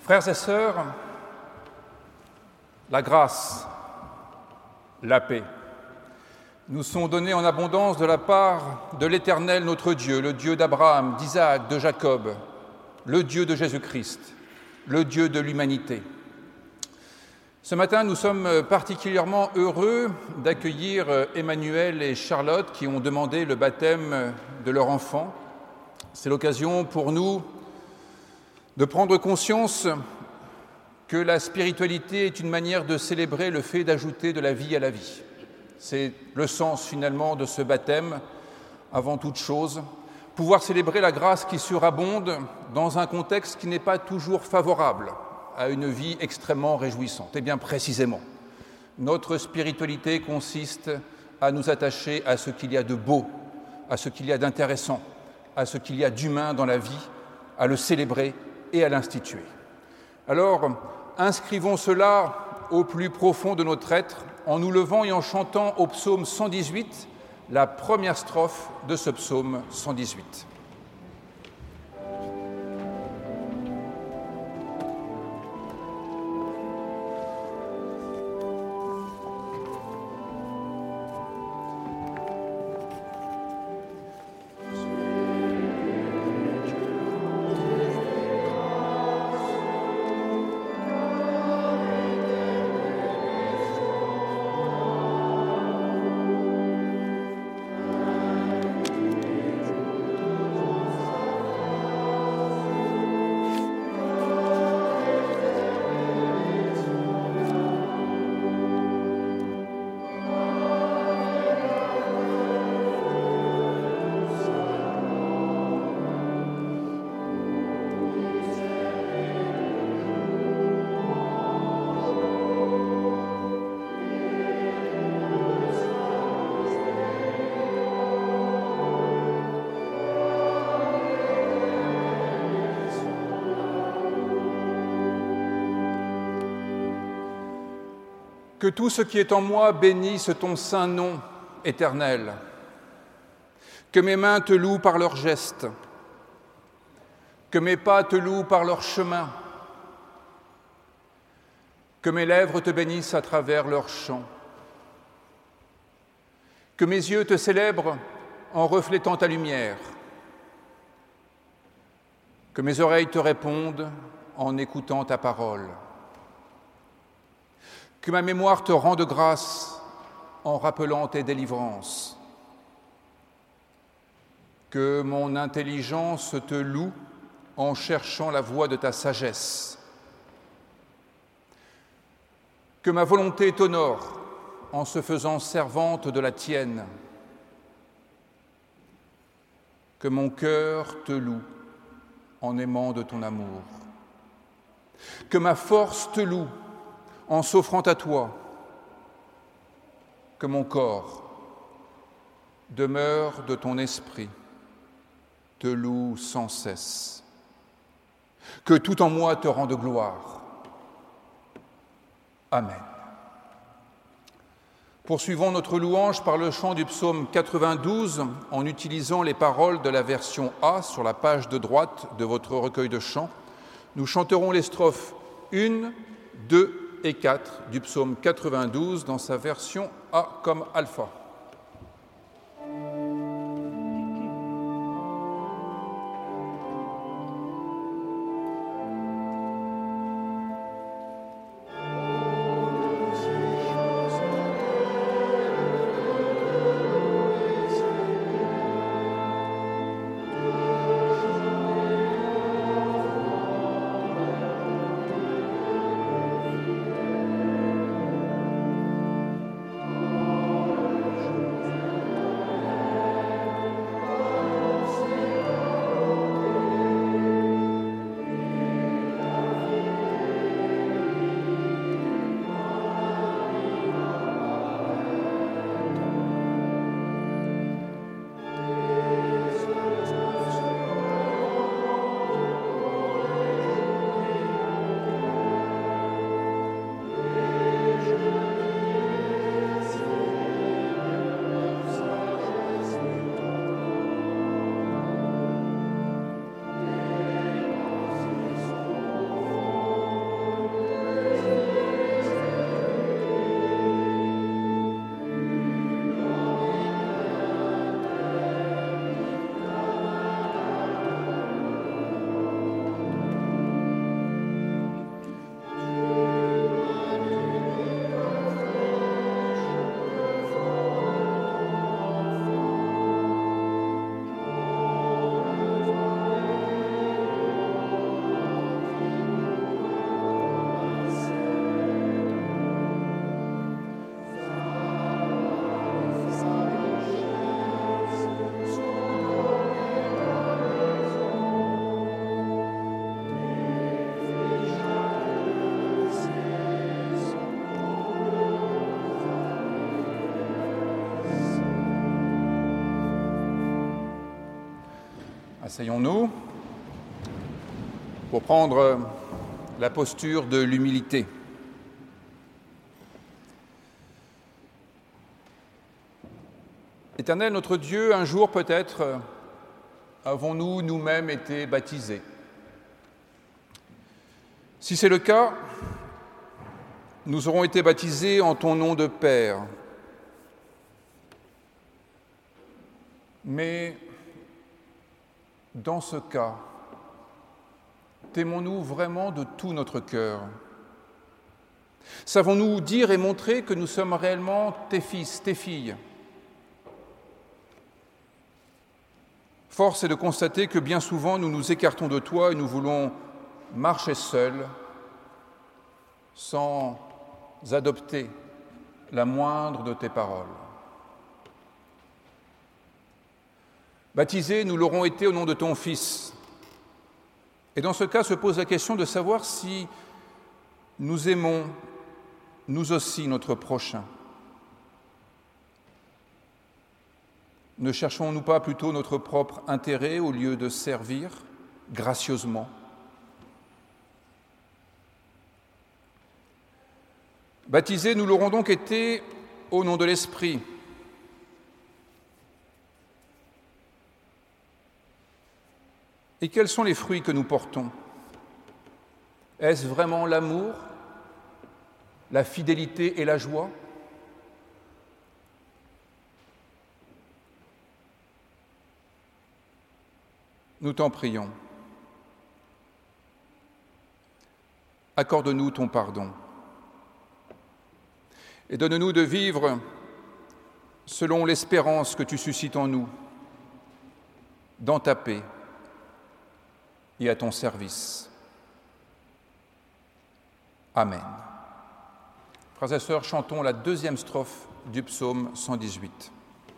Frères et sœurs, la grâce, la paix nous sont donnés en abondance de la part de l'Éternel notre Dieu, le Dieu d'Abraham, d'Isaac, de Jacob, le Dieu de Jésus-Christ, le Dieu de l'humanité. Ce matin, nous sommes particulièrement heureux d'accueillir Emmanuel et Charlotte qui ont demandé le baptême de leur enfant. C'est l'occasion pour nous de prendre conscience que la spiritualité est une manière de célébrer le fait d'ajouter de la vie à la vie. C'est le sens finalement de ce baptême, avant toute chose, pouvoir célébrer la grâce qui surabonde dans un contexte qui n'est pas toujours favorable à une vie extrêmement réjouissante. Et bien précisément, notre spiritualité consiste à nous attacher à ce qu'il y a de beau, à ce qu'il y a d'intéressant, à ce qu'il y a d'humain dans la vie, à le célébrer et à l'instituer. Alors, inscrivons cela au plus profond de notre être en nous levant et en chantant au psaume 118, la première strophe de ce psaume 118. Que tout ce qui est en moi bénisse ton saint nom éternel. Que mes mains te louent par leurs gestes. Que mes pas te louent par leur chemin. Que mes lèvres te bénissent à travers leurs chants. Que mes yeux te célèbrent en reflétant ta lumière. Que mes oreilles te répondent en écoutant ta parole. Que ma mémoire te rende grâce en rappelant tes délivrances. Que mon intelligence te loue en cherchant la voie de ta sagesse. Que ma volonté t'honore en se faisant servante de la tienne. Que mon cœur te loue en aimant de ton amour. Que ma force te loue en s'offrant à toi, que mon corps, demeure de ton esprit, te loue sans cesse, que tout en moi te rende gloire. Amen. Poursuivons notre louange par le chant du psaume 92 en utilisant les paroles de la version A sur la page de droite de votre recueil de chants. Nous chanterons les strophes 1, 2 et 4 du psaume 92 dans sa version A comme alpha. Asseyons-nous pour prendre la posture de l'humilité. Éternel notre Dieu, un jour peut-être avons-nous nous-mêmes été baptisés. Si c'est le cas, nous aurons été baptisés en ton nom de Père. Mais dans ce cas, t'aimons-nous vraiment de tout notre cœur? Savons-nous dire et montrer que nous sommes réellement tes fils, tes filles? Force est de constater que bien souvent nous nous écartons de toi et nous voulons marcher seuls sans adopter la moindre de tes paroles. Baptisés, nous l'aurons été au nom de ton Fils. Et dans ce cas se pose la question de savoir si nous aimons, nous aussi, notre prochain. Ne cherchons-nous pas plutôt notre propre intérêt au lieu de servir gracieusement? Baptisés, nous l'aurons donc été au nom de l'Esprit. Et quels sont les fruits que nous portons? Est-ce vraiment l'amour, la fidélité et la joie? Nous t'en prions. Accorde-nous ton pardon et donne-nous de vivre selon l'espérance que tu suscites en nous, dans ta paix et à ton service. Amen. Frères et sœurs, chantons la deuxième strophe du psaume 118.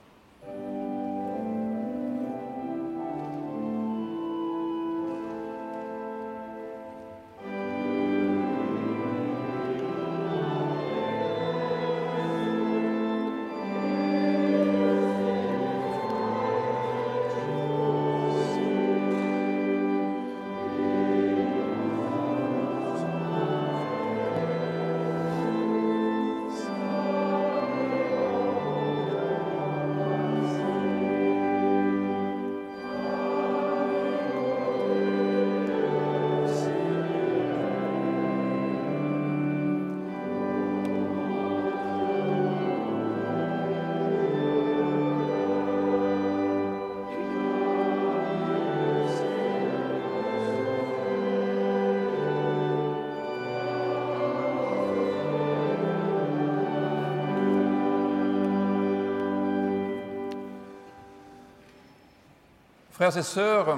Frères et sœurs,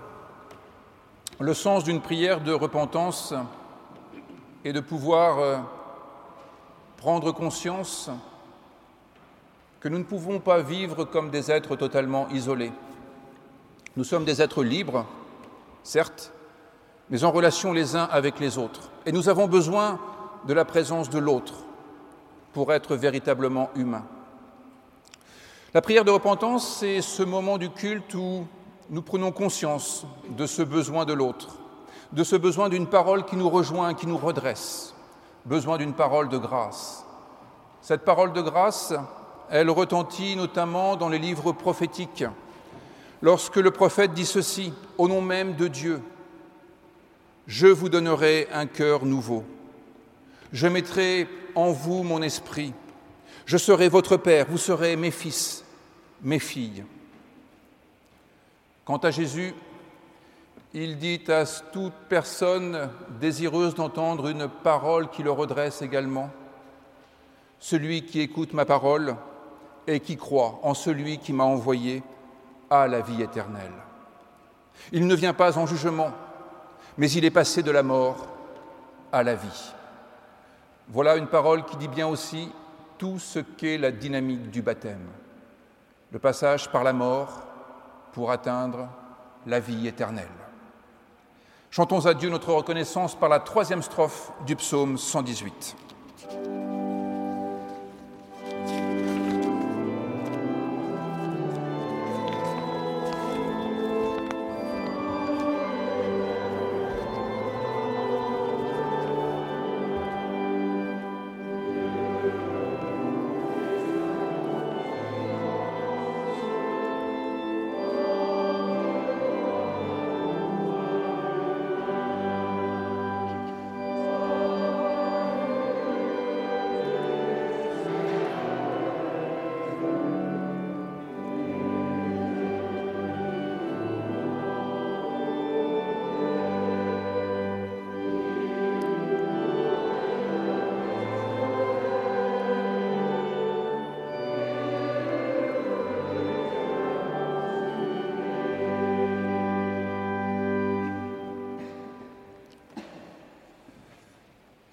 le sens d'une prière de repentance est de pouvoir prendre conscience que nous ne pouvons pas vivre comme des êtres totalement isolés. Nous sommes des êtres libres, certes, mais en relation les uns avec les autres. Et nous avons besoin de la présence de l'autre pour être véritablement humains. La prière de repentance, c'est ce moment du culte où nous prenons conscience de ce besoin de l'autre, de ce besoin d'une parole qui nous rejoint, qui nous redresse, besoin d'une parole de grâce. Cette parole de grâce, elle retentit notamment dans les livres prophétiques, lorsque le prophète dit ceci, au nom même de Dieu, « Je vous donnerai un cœur nouveau, je mettrai en vous mon esprit, je serai votre Père, vous serez mes fils, mes filles. » Quant à Jésus, il dit à toute personne désireuse d'entendre une parole qui le redresse également, « Celui qui écoute ma parole et qui croit en celui qui m'a envoyé a la vie éternelle. » Il ne vient pas en jugement, mais il est passé de la mort à la vie. Voilà une parole qui dit bien aussi tout ce qu'est la dynamique du baptême, le passage par la mort pour atteindre la vie éternelle. Chantons à Dieu notre reconnaissance par la troisième strophe du psaume 118.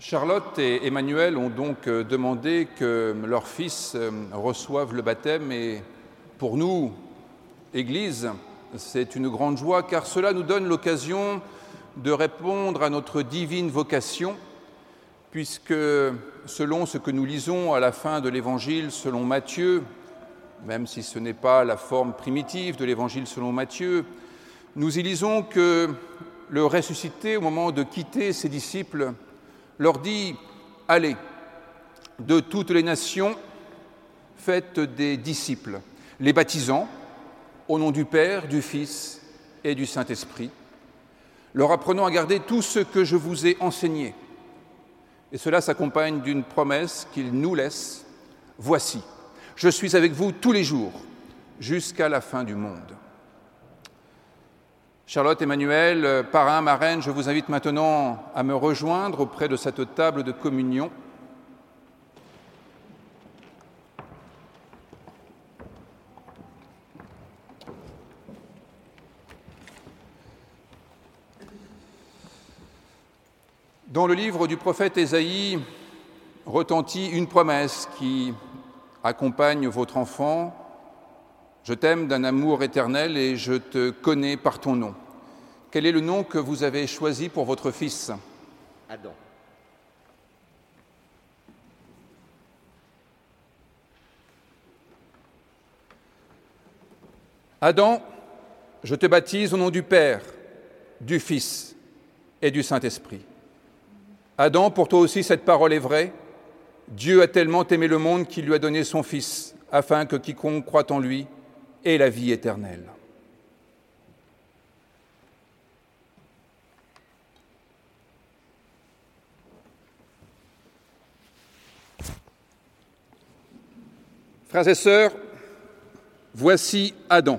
Charlotte et Emmanuel ont donc demandé que leur fils reçoive le baptême et pour nous, Église, c'est une grande joie car cela nous donne l'occasion de répondre à notre divine vocation puisque selon ce que nous lisons à la fin de l'Évangile selon Matthieu, même si ce n'est pas la forme primitive de l'Évangile selon Matthieu, nous y lisons que le ressuscité, au moment de quitter ses disciples, leur dit « Allez, de toutes les nations, faites des disciples, les baptisant au nom du Père, du Fils et du Saint-Esprit, leur apprenant à garder tout ce que je vous ai enseigné. » Et cela s'accompagne d'une promesse qu'il nous laisse « Voici, je suis avec vous tous les jours, jusqu'à la fin du monde. » Charlotte, Emmanuel, parrain, marraine, je vous invite maintenant à me rejoindre auprès de cette table de communion. Dans le livre du prophète Ésaïe retentit une promesse qui accompagne votre enfant. Je t'aime d'un amour éternel et je te connais par ton nom. Quel est le nom que vous avez choisi pour votre fils ? Adam. Adam, je te baptise au nom du Père, du Fils et du Saint-Esprit. Adam, pour toi aussi cette parole est vraie. Dieu a tellement aimé le monde qu'il lui a donné son Fils, afin que quiconque croit en lui ait la vie éternelle. Frères et sœurs, voici Adam.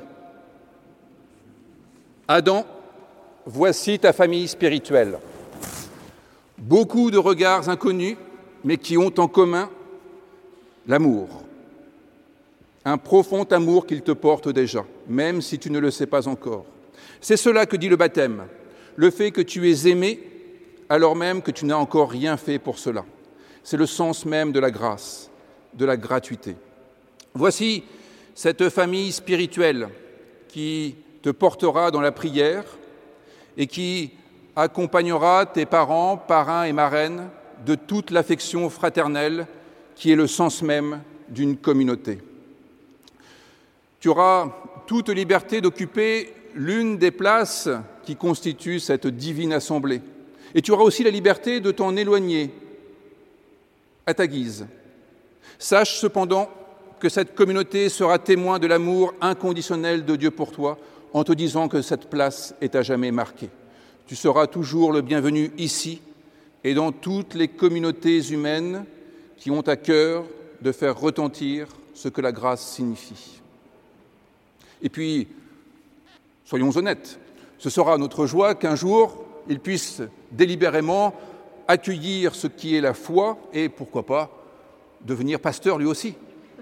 Adam, voici ta famille spirituelle. Beaucoup de regards inconnus, mais qui ont en commun l'amour. Un profond amour qu'il te porte déjà, même si tu ne le sais pas encore. C'est cela que dit le baptême, le fait que tu es aimé alors même que tu n'as encore rien fait pour cela. C'est le sens même de la grâce, de la gratuité. Voici cette famille spirituelle qui te portera dans la prière et qui accompagnera tes parents, parrains et marraines de toute l'affection fraternelle qui est le sens même d'une communauté. Tu auras toute liberté d'occuper l'une des places qui constituent cette divine assemblée. Et tu auras aussi la liberté de t'en éloigner à ta guise. Sache cependant que cette communauté sera témoin de l'amour inconditionnel de Dieu pour toi en te disant que cette place est à jamais marquée. Tu seras toujours le bienvenu ici et dans toutes les communautés humaines qui ont à cœur de faire retentir ce que la grâce signifie. Et puis, soyons honnêtes, ce sera notre joie qu'un jour, il puisse délibérément accueillir ce qui est la foi et, pourquoi pas, devenir pasteur lui aussi.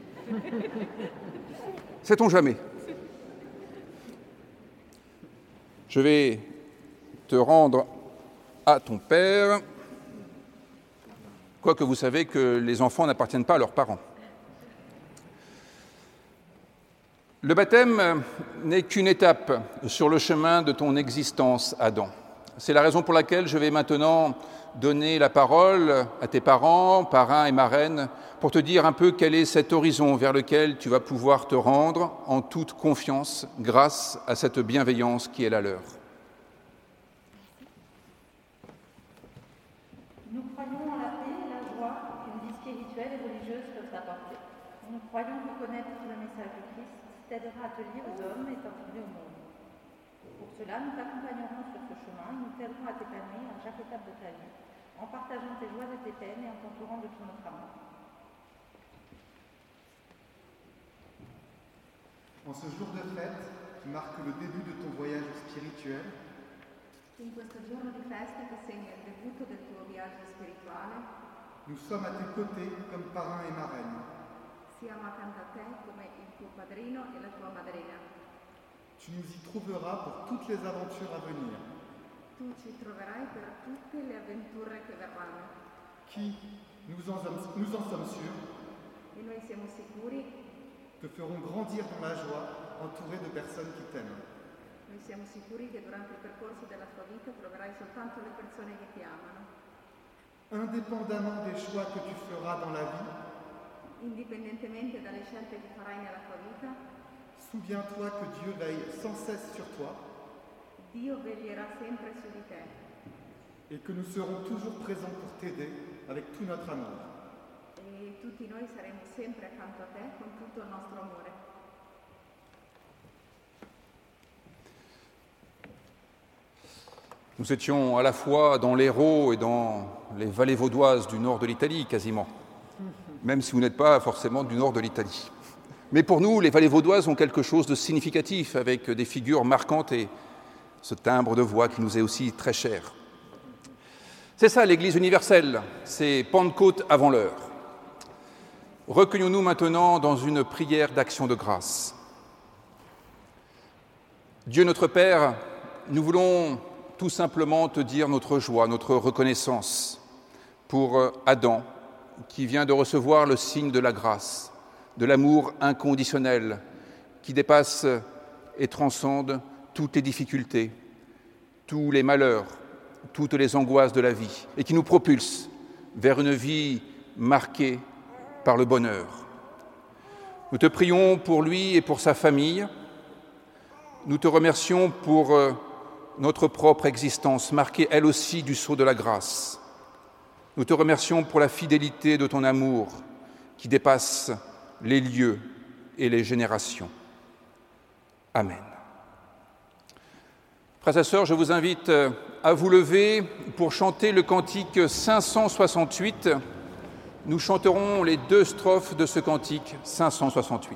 Sait-on jamais ? Je vais te rendre à ton père, quoique vous savez que les enfants n'appartiennent pas à leurs parents. Le baptême n'est qu'une étape sur le chemin de ton existence, Adam. C'est la raison pour laquelle je vais maintenant donner la parole à tes parents, parrains et marraines, pour te dire un peu quel est cet horizon vers lequel tu vas pouvoir te rendre en toute confiance grâce à cette bienveillance qui est la leur. Nous croyons en la paix et la joie qu'une vie spirituelle et religieuse peuvent apporter. Nous croyons que connaître le message du Christ t'aidera à te lier aux hommes et t'intégrer au monde. Pour cela, nous t'accompagnerons sur ce chemin et nous t'aiderons à t'épanouir à chaque étape de ta vie, en partageant tes joies et tes peines et en t'entourant de tout notre amour. En ce jour de fête qui marque le début de ton voyage spirituel, in questo giorno di festa che segna il debutto del tuo viaggio spirituale, nous sommes à tes côtés comme parrains et marraines. siamo accanto a te come il tuo padrino e la tua madrina. Tu nous y trouveras pour toutes les aventures à venir. Tu ci troverai per tutte le avventure che verranno. qui, nous en sommes sûrs, e noi siamo sicuri, te feront grandir dans la joie, entouré de personnes qui t'aiment. noi siamo sicuri che durante il percorso della tua vita troverai soltanto le persone che ti amano. Indépendamment des choix que tu feras dans la vie, Indipendentemente dalle scelte che farai nella tua vita, souviens-toi que Dieu veille sans cesse sur toi Dio veglierà sempre su di te et que nous serons toujours présents pour t'aider avec tout notre amour. e tutti noi saremo sempre accanto a te con tutto il nostro amore. Nous étions à la fois dans l'Hérault et dans les vallées vaudoises du nord de l'Italie, quasiment, même si vous n'êtes pas forcément du nord de l'Italie. Mais pour nous, les vallées vaudoises ont quelque chose de significatif, avec des figures marquantes et ce timbre de voix qui nous est aussi très cher. C'est ça l'Église universelle, c'est Pentecôte avant l'heure. Recueillons-nous maintenant dans une prière d'action de grâce. Dieu notre Père, nous voulons tout simplement te dire notre joie, notre reconnaissance pour Adam, qui vient de recevoir le signe de la grâce, de l'amour inconditionnel, qui dépasse et transcende toutes les difficultés, tous les malheurs, toutes les angoisses de la vie, et qui nous propulse vers une vie marquée par le bonheur. Nous te prions pour lui et pour sa famille. Nous te remercions pour notre propre existence, marquée elle aussi du sceau de la grâce. Nous te remercions pour la fidélité de ton amour qui dépasse les lieux et les générations. Amen. Frères et sœurs, je vous invite à vous lever pour chanter le cantique 568. Nous chanterons les 2 strophes de ce cantique 568.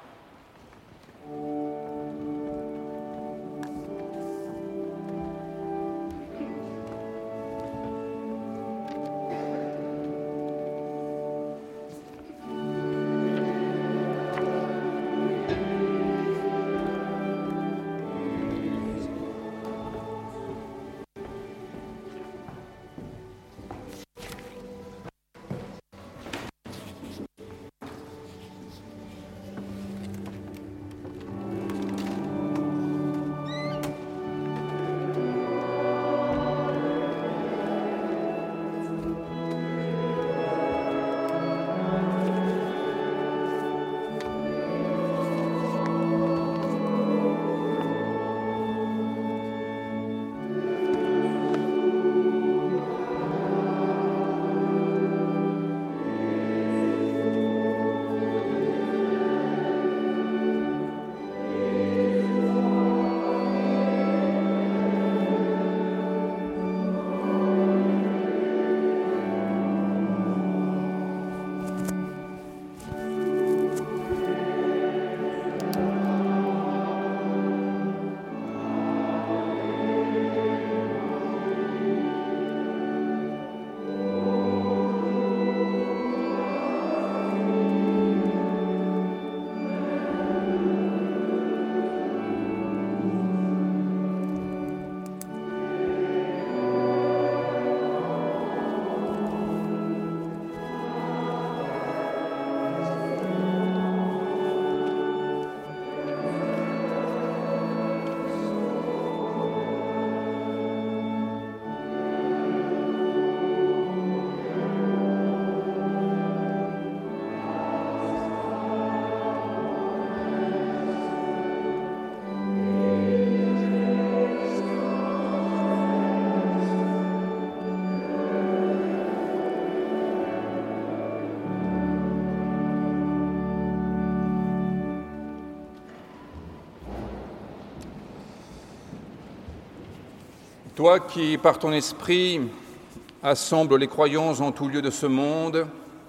Toi qui, par ton esprit, assembles les croyants en tout lieu de ce monde,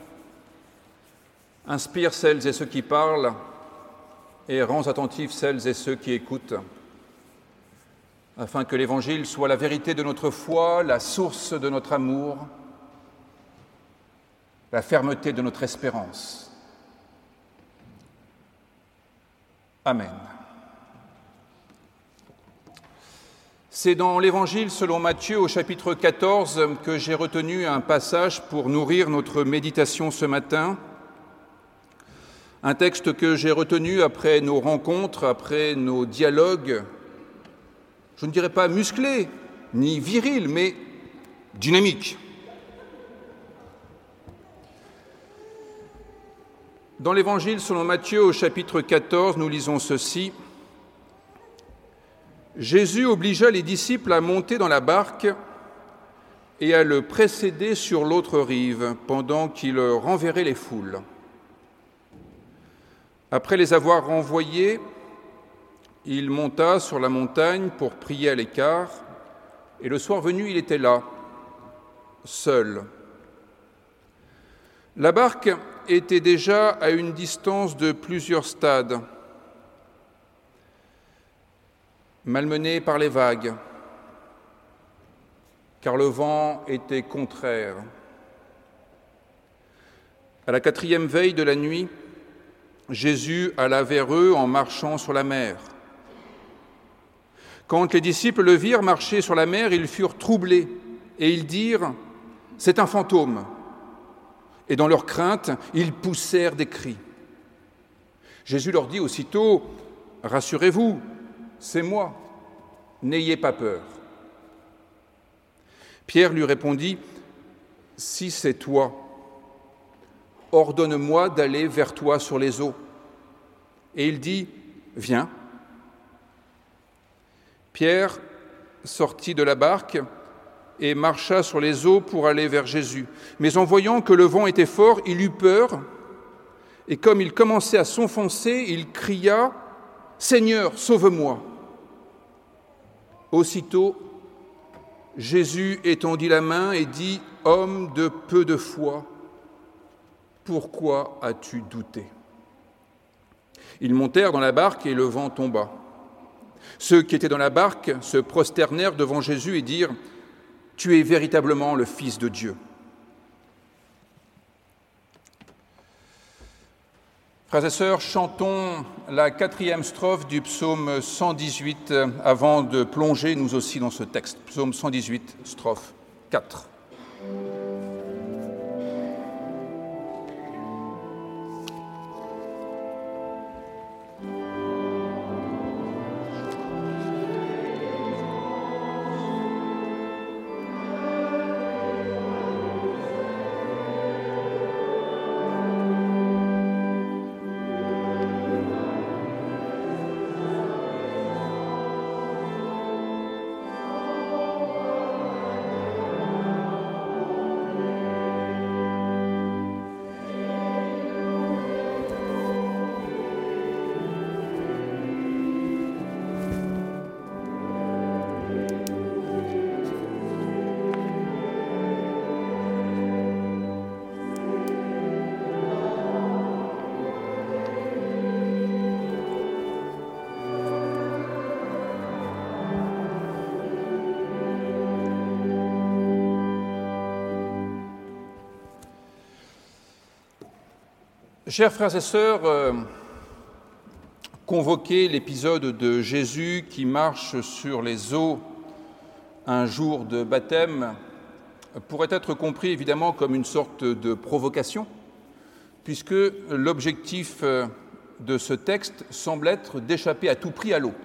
inspire celles et ceux qui parlent et rends attentifs celles et ceux qui écoutent, afin que l'Évangile soit la vérité de notre foi, la source de notre amour, la fermeté de notre espérance. Amen. C'est dans l'Évangile selon Matthieu au chapitre 14 que j'ai retenu un passage pour nourrir notre méditation ce matin. Un texte que j'ai retenu après nos rencontres, après nos dialogues, je ne dirais pas musclés ni virils, mais dynamiques. Dans l'Évangile selon Matthieu au chapitre 14, nous lisons ceci. Jésus obligea les disciples à monter dans la barque et à le précéder sur l'autre rive pendant qu'il renverrait les foules. Après les avoir renvoyés, il monta sur la montagne pour prier à l'écart, et le soir venu, il était là, seul. La barque était déjà à une distance de plusieurs stades, malmenée par les vagues, car le vent était contraire. À la 4e veille de la nuit, Jésus alla vers eux en marchant sur la mer. Quand les disciples le virent marcher sur la mer, ils furent troublés et ils dirent « C'est un fantôme !» Et dans leur crainte, ils poussèrent des cris. Jésus leur dit aussitôt « Rassurez-vous, c'est moi, n'ayez pas peur. » Pierre lui répondit « Si c'est toi, ordonne-moi d'aller vers toi sur les eaux. » Et il dit « Viens. » Pierre sortit de la barque et marcha sur les eaux pour aller vers Jésus. Mais en voyant que le vent était fort, il eut peur, et comme il commençait à s'enfoncer, il cria « Seigneur, sauve-moi !» Aussitôt, Jésus étendit la main et dit « Homme de peu de foi, pourquoi as-tu douté ?» Ils montèrent dans la barque et le vent tomba. Ceux qui étaient dans la barque se prosternèrent devant Jésus et dirent « Tu es véritablement le Fils de Dieu. » Frères et sœurs, chantons la 4e strophe du psaume 118 avant de plonger nous aussi dans ce texte. Psaume 118, strophe 4. Chers frères et sœurs, convoquer l'épisode de Jésus qui marche sur les eaux un jour de baptême pourrait être compris évidemment comme une sorte de provocation, puisque l'objectif de ce texte semble être d'échapper à tout prix à l'eau,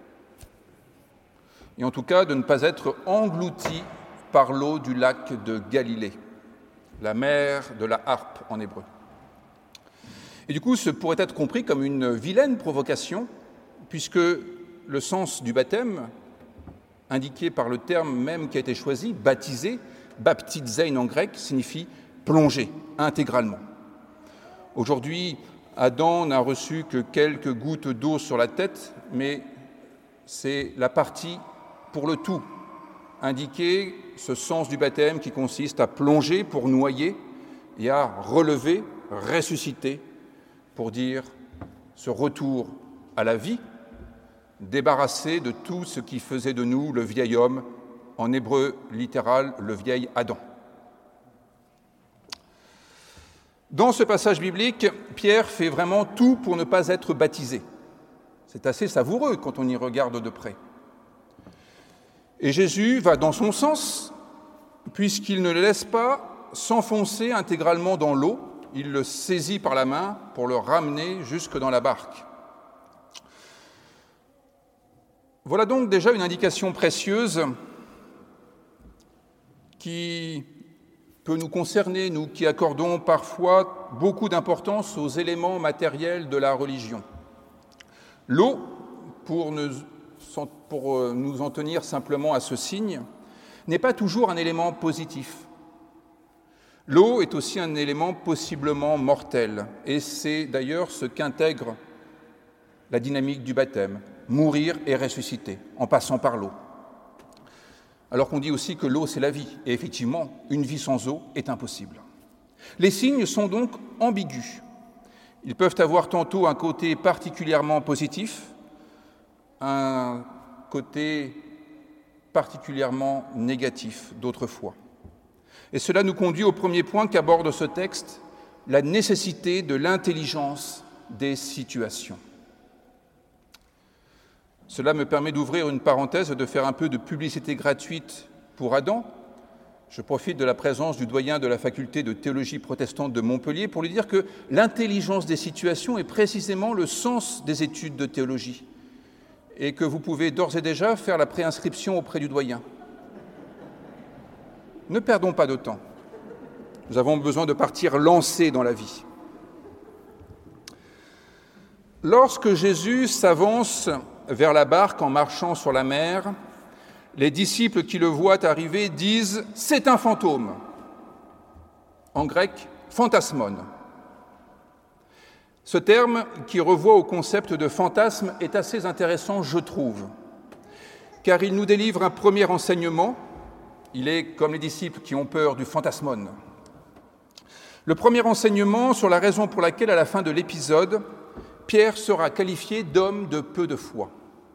et en tout cas de ne pas être englouti par l'eau du lac de Galilée, la mer de la harpe en hébreu. Et du coup, ce pourrait être compris comme une vilaine provocation, puisque le sens du baptême, indiqué par le terme même qui a été choisi, baptiser, baptizein en grec, signifie plonger intégralement. Aujourd'hui, Adam n'a reçu que quelques gouttes d'eau sur la tête, mais c'est la partie pour le tout, indiquer ce sens du baptême qui consiste à plonger pour noyer et à relever, ressusciter, pour dire ce retour à la vie, débarrassé de tout ce qui faisait de nous le vieil homme, en hébreu littéral, le vieil Adam. Dans ce passage biblique, Pierre fait vraiment tout pour ne pas être baptisé. C'est assez savoureux quand on y regarde de près. Et Jésus va dans son sens, puisqu'il ne le laisse pas s'enfoncer intégralement dans l'eau, il le saisit par la main pour le ramener jusque dans la barque. Voilà donc déjà une indication précieuse qui peut nous concerner, nous qui accordons parfois beaucoup d'importance aux éléments matériels de la religion. L'eau, pour nous en tenir simplement à ce signe, n'est pas toujours un élément positif. L'eau est aussi un élément possiblement mortel, et c'est d'ailleurs ce qu'intègre la dynamique du baptême, mourir et ressusciter, en passant par l'eau. Alors qu'on dit aussi que l'eau, c'est la vie, et effectivement, une vie sans eau est impossible. Les signes sont donc ambigus. Ils peuvent avoir tantôt un côté particulièrement positif, un côté particulièrement négatif d'autres fois. Et cela nous conduit au premier point qu'aborde ce texte, la nécessité de l'intelligence des situations. Cela me permet d'ouvrir une parenthèse et de faire un peu de publicité gratuite pour Adam. Je profite de la présence du doyen de la faculté de théologie protestante de Montpellier pour lui dire que l'intelligence des situations est précisément le sens des études de théologie et que vous pouvez d'ores et déjà faire la préinscription auprès du doyen. Ne perdons pas de temps. Nous avons besoin de partir lancés dans la vie. Lorsque Jésus s'avance vers la barque en marchant sur la mer, les disciples qui le voient arriver disent « c'est un fantôme ». En grec, fantasmon. Ce terme, qui renvoie au concept de fantasme, est assez intéressant, je trouve, car il nous délivre un premier enseignement. Il est comme les disciples qui ont peur du fantasmon. Le premier enseignement sur la raison pour laquelle, à la fin de l'épisode, Pierre sera qualifié d'homme de peu de foi.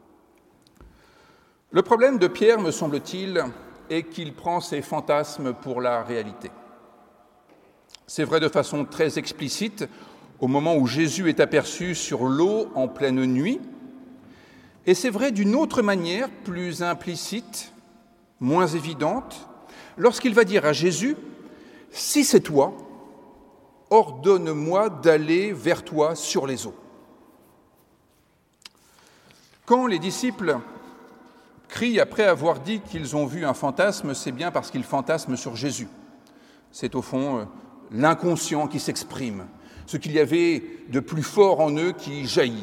Le problème de Pierre, me semble-t-il, est qu'il prend ses fantasmes pour la réalité. C'est vrai de façon très explicite au moment où Jésus est aperçu sur l'eau en pleine nuit, et c'est vrai d'une autre manière, plus implicite, moins évidente, lorsqu'il va dire à Jésus « Si c'est toi, ordonne-moi d'aller vers toi sur les eaux ». Quand les disciples crient après avoir dit qu'ils ont vu un fantasme, c'est bien parce qu'ils fantasment sur Jésus. C'est au fond l'inconscient qui s'exprime, ce qu'il y avait de plus fort en eux qui jaillit.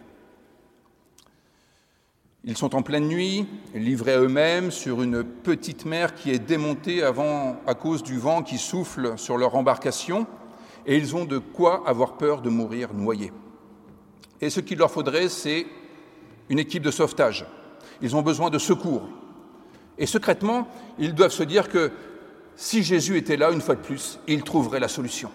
Ils sont en pleine nuit, livrés à eux-mêmes sur une petite mer qui est démontée à cause du vent qui souffle sur leur embarcation, et ils ont de quoi avoir peur de mourir noyés. Et ce qu'il leur faudrait, c'est une équipe de sauvetage. Ils ont besoin de secours. Et secrètement, ils doivent se dire que si Jésus était là, une fois de plus, il trouverait la solution.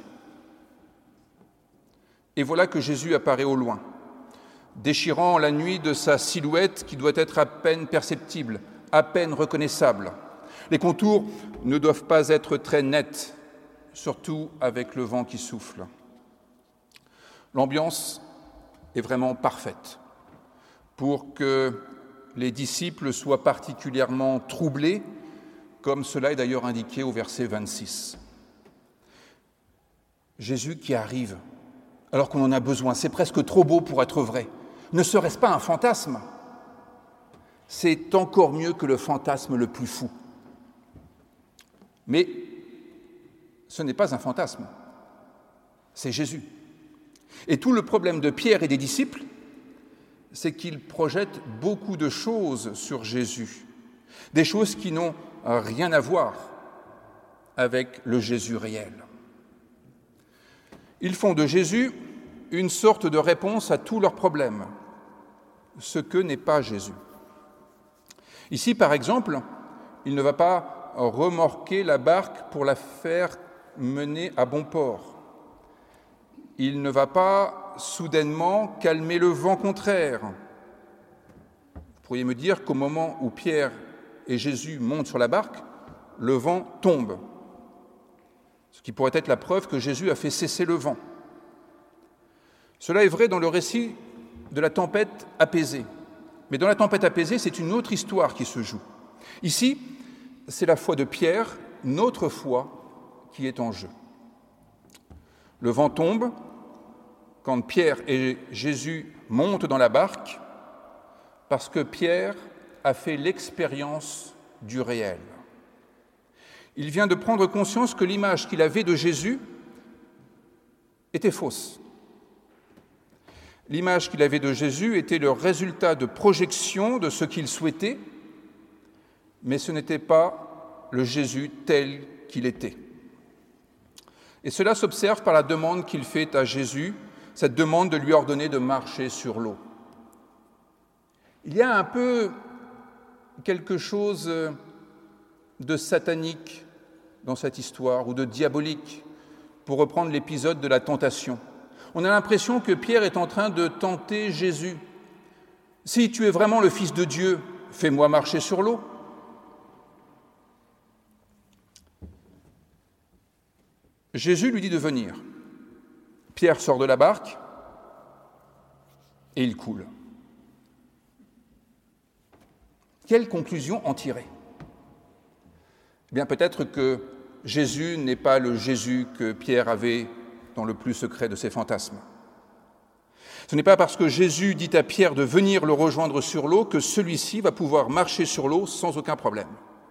Et voilà que Jésus apparaît au loin, déchirant la nuit de sa silhouette qui doit être à peine perceptible, à peine reconnaissable. Les contours ne doivent pas être très nets, surtout avec le vent qui souffle. L'ambiance est vraiment parfaite pour que les disciples soient particulièrement troublés, comme cela est d'ailleurs indiqué au verset 26. Jésus qui arrive, alors qu'on en a besoin, c'est presque trop beau pour être vrai. Ne serait-ce pas un fantasme ? C'est encore mieux que le fantasme le plus fou. Mais ce n'est pas un fantasme, c'est Jésus. Et tout le problème de Pierre et des disciples, c'est qu'ils projettent beaucoup de choses sur Jésus, des choses qui n'ont rien à voir avec le Jésus réel. Ils font de Jésus une sorte de réponse à tous leurs problèmes, ce que n'est pas Jésus. Ici, par exemple, il ne va pas remorquer la barque pour la faire mener à bon port. Il ne va pas soudainement calmer le vent contraire. Vous pourriez me dire qu'au moment où Pierre et Jésus montent sur la barque, le vent tombe, ce qui pourrait être la preuve que Jésus a fait cesser le vent. Cela est vrai dans le récit de la tempête apaisée. Mais dans la tempête apaisée, c'est une autre histoire qui se joue. Ici, c'est la foi de Pierre, notre foi, qui est en jeu. Le vent tombe quand Pierre et Jésus montent dans la barque parce que Pierre a fait l'expérience du réel. Il vient de prendre conscience que l'image qu'il avait de Jésus était fausse. L'image qu'il avait de Jésus était le résultat de projection de ce qu'il souhaitait, mais ce n'était pas le Jésus tel qu'il était. Et cela s'observe par la demande qu'il fait à Jésus, cette demande de lui ordonner de marcher sur l'eau. Il y a un peu quelque chose de satanique dans cette histoire, ou de diabolique, pour reprendre l'épisode de la tentation. On a l'impression que Pierre est en train de tenter Jésus. « Si tu es vraiment le Fils de Dieu, fais-moi marcher sur l'eau. » Jésus lui dit de venir. Pierre sort de la barque et il coule. Quelle conclusion en tirer ? Eh bien, peut-être que Jésus n'est pas le Jésus que Pierre avait dans le plus secret de ses fantasmes. Ce n'est pas parce que Jésus dit à Pierre de venir le rejoindre sur l'eau que celui-ci va pouvoir marcher sur l'eau sans aucun problème.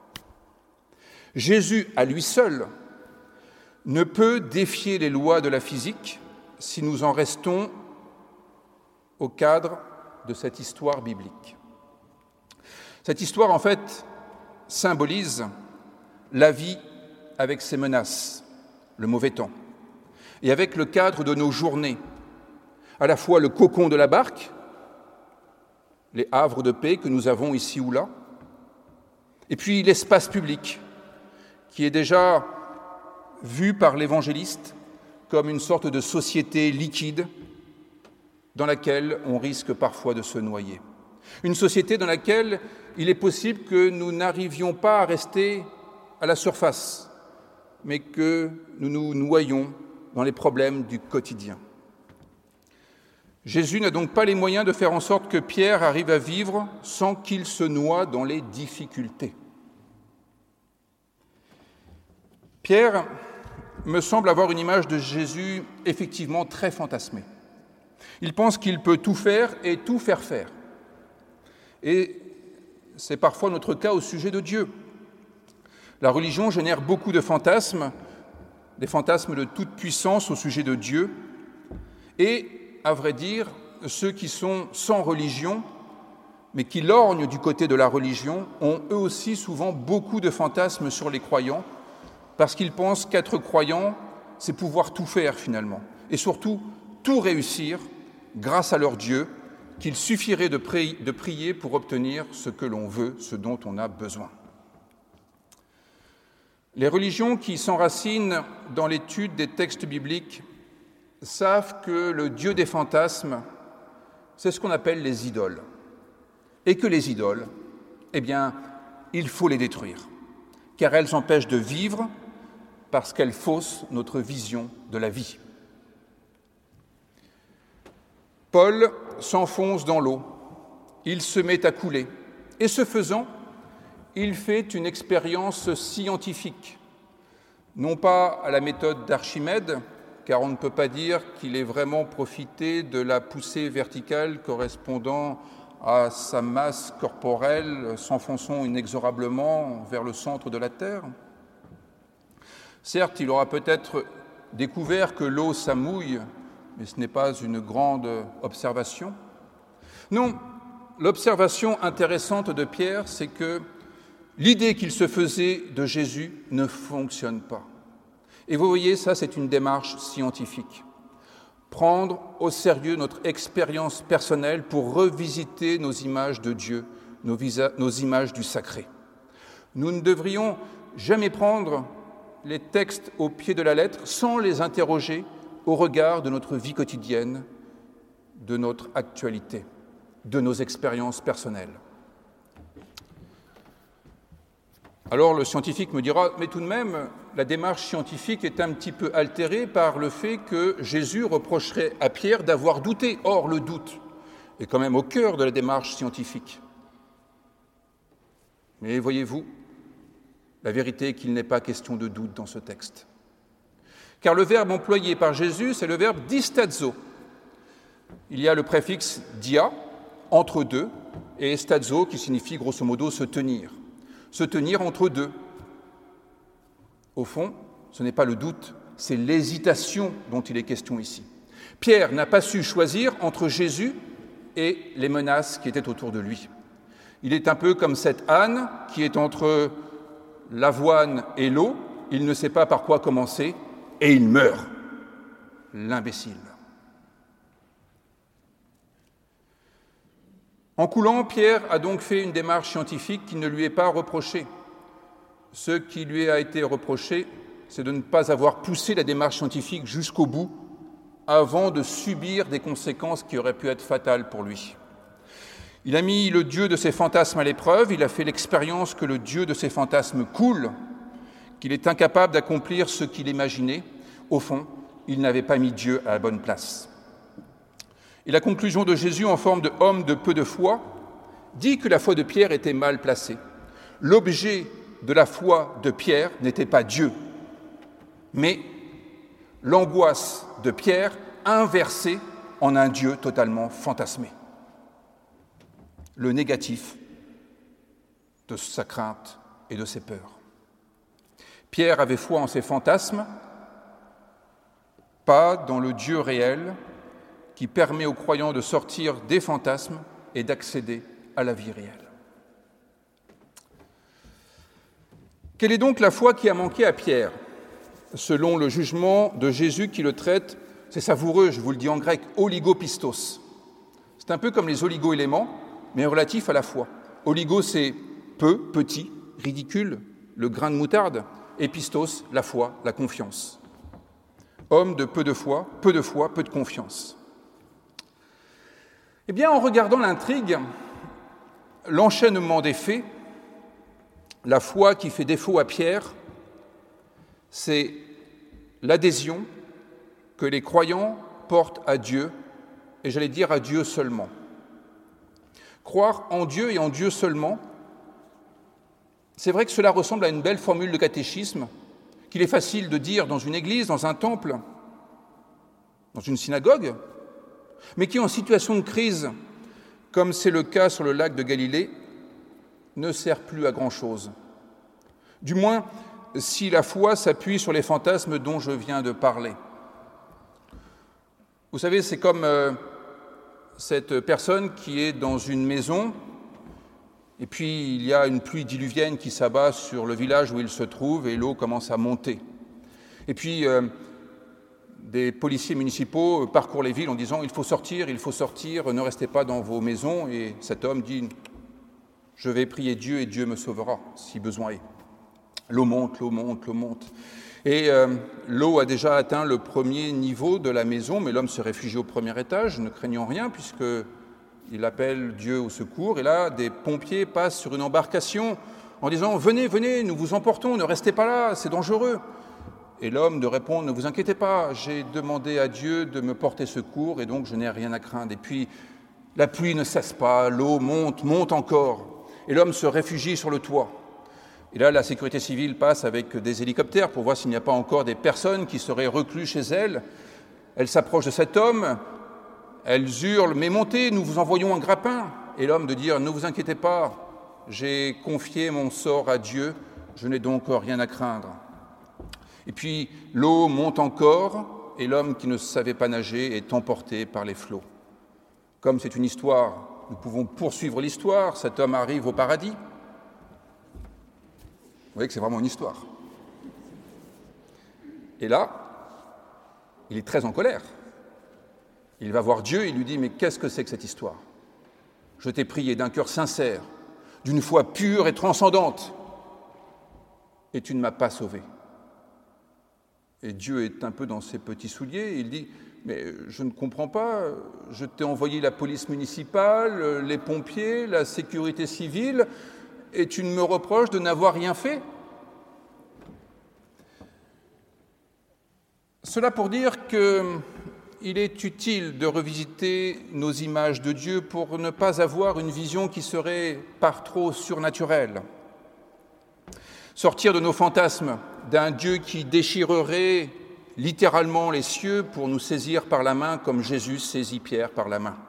Jésus, à lui seul, ne peut défier les lois de la physique si nous en restons au cadre de cette histoire biblique. Cette histoire, en fait, symbolise la vie avec ses menaces, le mauvais temps, et avec le cadre de nos journées, à la fois le cocon de la barque, les havres de paix que nous avons ici ou là, et puis l'espace public, qui est déjà vu par l'évangéliste comme une sorte de société liquide dans laquelle on risque parfois de se noyer. Une société dans laquelle il est possible que nous n'arrivions pas à rester à la surface, mais que nous nous noyions dans les problèmes du quotidien. Jésus n'a donc pas les moyens de faire en sorte que Pierre arrive à vivre sans qu'il se noie dans les difficultés. Pierre me semble avoir une image de Jésus effectivement très fantasmée. Il pense qu'il peut tout faire et tout faire faire. Et c'est parfois notre cas au sujet de Dieu. La religion génère beaucoup de fantasmes, des fantasmes de toute puissance au sujet de Dieu. Et, à vrai dire, ceux qui sont sans religion, mais qui lorgnent du côté de la religion, ont eux aussi souvent beaucoup de fantasmes sur les croyants, parce qu'ils pensent qu'être croyant, c'est pouvoir tout faire finalement, et surtout tout réussir grâce à leur Dieu, qu'il suffirait de prier pour obtenir ce que l'on veut, ce dont on a besoin. Les religions qui s'enracinent dans l'étude des textes bibliques savent que le Dieu des fantasmes, c'est ce qu'on appelle les idoles, et que les idoles, eh bien, il faut les détruire, car elles empêchent de vivre parce qu'elles faussent notre vision de la vie. Paul s'enfonce dans l'eau, il se met à couler, et ce faisant, il fait une expérience scientifique, non pas à la méthode d'Archimède, car on ne peut pas dire qu'il ait vraiment profité de la poussée verticale correspondant à sa masse corporelle, s'enfonçant inexorablement vers le centre de la Terre. Certes, il aura peut-être découvert que l'eau, ça mouille, mais ce n'est pas une grande observation. Non, l'observation intéressante de Pierre, c'est que l'idée qu'il se faisait de Jésus ne fonctionne pas. Et vous voyez, ça, c'est une démarche scientifique. Prendre au sérieux notre expérience personnelle pour revisiter nos images de Dieu, nos images du sacré. Nous ne devrions jamais prendre les textes au pied de la lettre sans les interroger au regard de notre vie quotidienne, de notre actualité, de nos expériences personnelles. Alors le scientifique me dira, mais tout de même, la démarche scientifique est un petit peu altérée par le fait que Jésus reprocherait à Pierre d'avoir douté. Or, le doute est quand même au cœur de la démarche scientifique. Mais voyez-vous, la vérité est qu'il n'est pas question de doute dans ce texte. Car le verbe employé par Jésus, c'est le verbe distazo. Il y a le préfixe dia, entre deux, et stazo, qui signifie grosso modo se tenir. Se tenir entre deux. Au fond, ce n'est pas le doute, c'est l'hésitation dont il est question ici. Pierre n'a pas su choisir entre Jésus et les menaces qui étaient autour de lui. Il est un peu comme cette âne qui est entre l'avoine et l'eau, il ne sait pas par quoi commencer et il meurt. L'imbécile. En coulant, Pierre a donc fait une démarche scientifique qui ne lui est pas reprochée. Ce qui lui a été reproché, c'est de ne pas avoir poussé la démarche scientifique jusqu'au bout avant de subir des conséquences qui auraient pu être fatales pour lui. Il a mis le Dieu de ses fantasmes à l'épreuve, il a fait l'expérience que le Dieu de ses fantasmes coule, qu'il est incapable d'accomplir ce qu'il imaginait. Au fond, il n'avait pas mis Dieu à la bonne place. Et la conclusion de Jésus en forme de homme de peu de foi dit que la foi de Pierre était mal placée. L'objet de la foi de Pierre n'était pas Dieu, mais l'angoisse de Pierre inversée en un Dieu totalement fantasmé. Le négatif de sa crainte et de ses peurs. Pierre avait foi en ses fantasmes, pas dans le Dieu réel qui permet aux croyants de sortir des fantasmes et d'accéder à la vie réelle. Quelle est donc la foi qui a manqué à Pierre ? Selon le jugement de Jésus qui le traite, c'est savoureux, je vous le dis en grec, oligopistos. C'est un peu comme les oligo-éléments, mais relatif à la foi. Oligo, c'est peu, petit, ridicule, le grain de moutarde, et pistos, la foi, la confiance. Homme de peu de foi, peu de confiance. Eh bien, en regardant l'intrigue, l'enchaînement des faits, la foi qui fait défaut à Pierre, c'est l'adhésion que les croyants portent à Dieu, et j'allais dire à Dieu seulement. Croire en Dieu et en Dieu seulement, c'est vrai que cela ressemble à une belle formule de catéchisme qu'il est facile de dire dans une église, dans un temple, dans une synagogue, mais qui, en situation de crise, comme c'est le cas sur le lac de Galilée, ne sert plus à grand-chose. Du moins, si la foi s'appuie sur les fantasmes dont je viens de parler. Vous savez, c'est comme cette personne qui est dans une maison, et puis il y a une pluie diluvienne qui s'abat sur le village où il se trouve, et l'eau commence à monter. Et puis, des policiers municipaux parcourent les villes en disant « il faut sortir, ne restez pas dans vos maisons ». Et cet homme dit « je vais prier Dieu et Dieu me sauvera, si besoin est ». L'eau monte, l'eau monte, l'eau monte. Et l'eau a déjà atteint le premier niveau de la maison, mais l'homme se réfugie au premier étage, ne craignant rien, puisqu'il appelle Dieu au secours. Et là, des pompiers passent sur une embarcation en disant « venez, venez, nous vous emportons, ne restez pas là, c'est dangereux ». Et l'homme de répondre « ne vous inquiétez pas, j'ai demandé à Dieu de me porter secours et donc je n'ai rien à craindre ». Et puis, la pluie ne cesse pas, l'eau monte, monte encore. Et l'homme se réfugie sur le toit. Et là, la sécurité civile passe avec des hélicoptères pour voir s'il n'y a pas encore des personnes qui seraient recluses chez elles. Elles s'approchent de cet homme, elles hurlent « mais montez, nous vous envoyons un grappin ». Et l'homme de dire « ne vous inquiétez pas, j'ai confié mon sort à Dieu, je n'ai donc rien à craindre ». Et puis l'eau monte encore et l'homme qui ne savait pas nager est emporté par les flots. Comme c'est une histoire, nous pouvons poursuivre l'histoire, cet homme arrive au paradis. Vous voyez que c'est vraiment une histoire. Et là, il est très en colère. Il va voir Dieu et il lui dit « mais qu'est-ce que c'est que cette histoire ? Je t'ai prié d'un cœur sincère, d'une foi pure et transcendante, et tu ne m'as pas sauvé. » Et Dieu est un peu dans ses petits souliers, et il dit « mais je ne comprends pas, je t'ai envoyé la police municipale, les pompiers, la sécurité civile, et tu me reproches de n'avoir rien fait ?» Cela pour dire qu'il est utile de revisiter nos images de Dieu pour ne pas avoir une vision qui serait par trop surnaturelle. Sortir de nos fantasmes d'un Dieu qui déchirerait littéralement les cieux pour nous saisir par la main comme Jésus saisit Pierre par la main.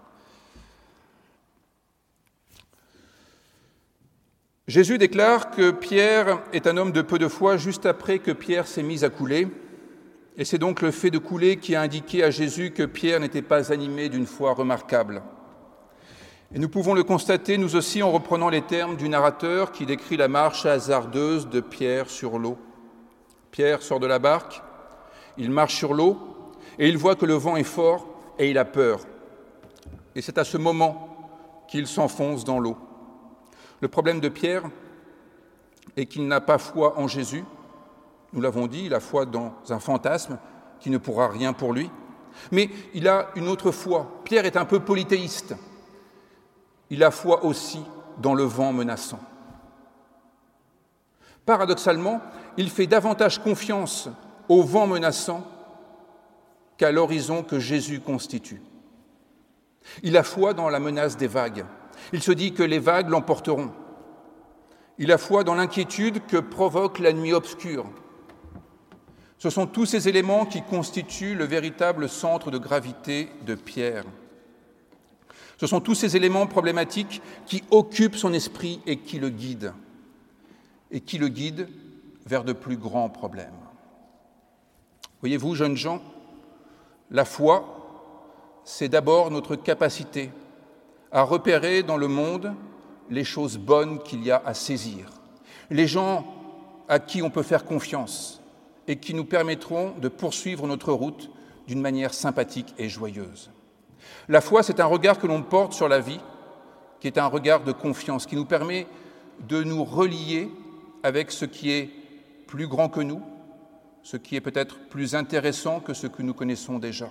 Jésus déclare que Pierre est un homme de peu de foi juste après que Pierre s'est mis à couler. Et c'est donc le fait de couler qui a indiqué à Jésus que Pierre n'était pas animé d'une foi remarquable. Et nous pouvons le constater, nous aussi, en reprenant les termes du narrateur qui décrit la marche hasardeuse de Pierre sur l'eau. Pierre sort de la barque, il marche sur l'eau et il voit que le vent est fort et il a peur. Et c'est à ce moment qu'il s'enfonce dans l'eau. Le problème de Pierre est qu'il n'a pas foi en Jésus. Nous l'avons dit, il a foi dans un fantasme qui ne pourra rien pour lui. Mais il a une autre foi. Pierre est un peu polythéiste. Il a foi aussi dans le vent menaçant. Paradoxalement, il fait davantage confiance au vent menaçant qu'à l'horizon que Jésus constitue. Il a foi dans la menace des vagues. Il se dit que les vagues l'emporteront. Il a foi dans l'inquiétude que provoque la nuit obscure. Ce sont tous ces éléments qui constituent le véritable centre de gravité de Pierre. Ce sont tous ces éléments problématiques qui occupent son esprit et qui le guident vers de plus grands problèmes. Voyez-vous, jeunes gens, la foi, c'est d'abord notre capacité à repérer dans le monde les choses bonnes qu'il y a à saisir, les gens à qui on peut faire confiance et qui nous permettront de poursuivre notre route d'une manière sympathique et joyeuse. La foi, c'est un regard que l'on porte sur la vie, qui est un regard de confiance, qui nous permet de nous relier avec ce qui est plus grand que nous, ce qui est peut-être plus intéressant que ce que nous connaissons déjà.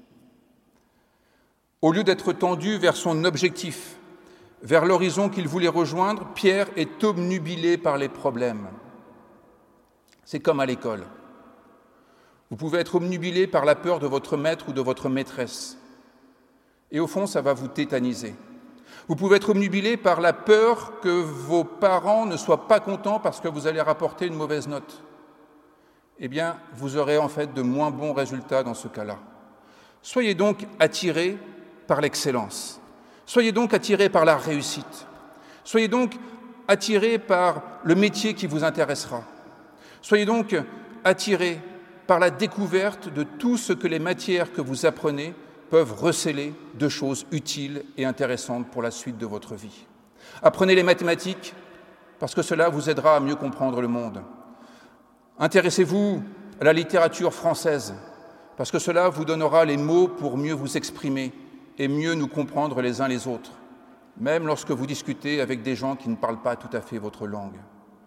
Au lieu d'être tendu vers son objectif, vers l'horizon qu'il voulait rejoindre, Pierre est obnubilé par les problèmes. C'est comme à l'école. Vous pouvez être obnubilé par la peur de votre maître ou de votre maîtresse. Et au fond, ça va vous tétaniser. Vous pouvez être obnubilé par la peur que vos parents ne soient pas contents parce que vous allez rapporter une mauvaise note. Eh bien, vous aurez en fait de moins bons résultats dans ce cas-là. Soyez donc attirés par l'excellence. Soyez donc attirés par la réussite. Soyez donc attirés par le métier qui vous intéressera. Soyez donc attirés par la découverte de tout ce que les matières que vous apprenez peuvent recéler de choses utiles et intéressantes pour la suite de votre vie. Apprenez les mathématiques parce que cela vous aidera à mieux comprendre le monde. Intéressez-vous à la littérature française parce que cela vous donnera les mots pour mieux vous exprimer et mieux nous comprendre les uns les autres, même lorsque vous discutez avec des gens qui ne parlent pas tout à fait votre langue.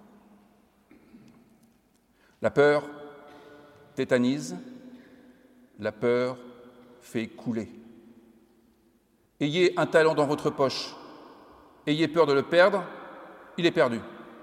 La peur tétanise, la peur fait couler. Ayez un talent dans votre poche, ayez peur de le perdre, il est perdu.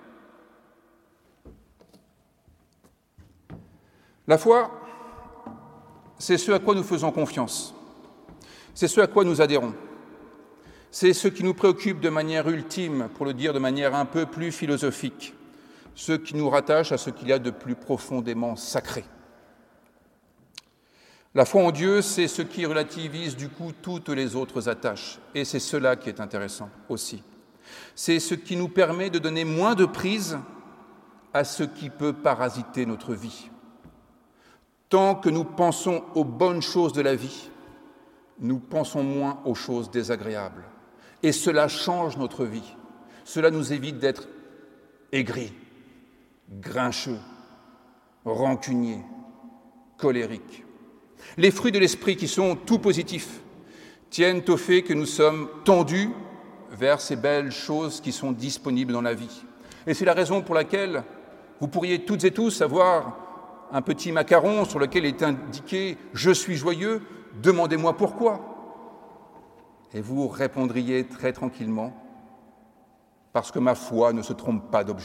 La foi, c'est ce à quoi nous faisons confiance. C'est ce à quoi nous adhérons. C'est ce qui nous préoccupe de manière ultime, pour le dire de manière un peu plus philosophique, ce qui nous rattache à ce qu'il y a de plus profondément sacré. La foi en Dieu, c'est ce qui relativise du coup toutes les autres attaches, et c'est cela qui est intéressant aussi. C'est ce qui nous permet de donner moins de prise à ce qui peut parasiter notre vie. Tant que nous pensons aux bonnes choses de la vie, nous pensons moins aux choses désagréables. Et cela change notre vie. Cela nous évite d'être aigris, grincheux, rancuniers, colériques. Les fruits de l'esprit qui sont tout positifs tiennent au fait que nous sommes tendus vers ces belles choses qui sont disponibles dans la vie. Et c'est la raison pour laquelle vous pourriez toutes et tous avoir un petit macaron sur lequel est indiqué « Je suis joyeux », demandez-moi pourquoi. Et vous répondriez très tranquillement « Parce que ma foi ne se trompe pas d'objet ».